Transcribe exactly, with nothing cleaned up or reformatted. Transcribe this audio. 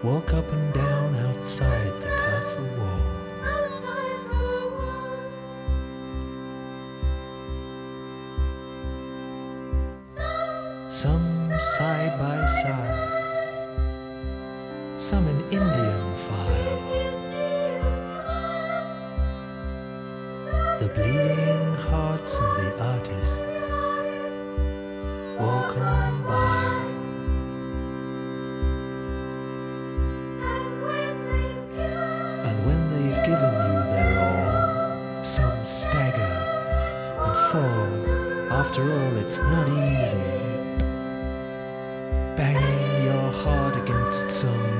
walk up and down outside the castle wall. Some side by side, some in Indian file. The bleeding hearts and the artists walk on by. And when they've given you their all, some stagger and fall. After all, it's not easy, banging your heart against some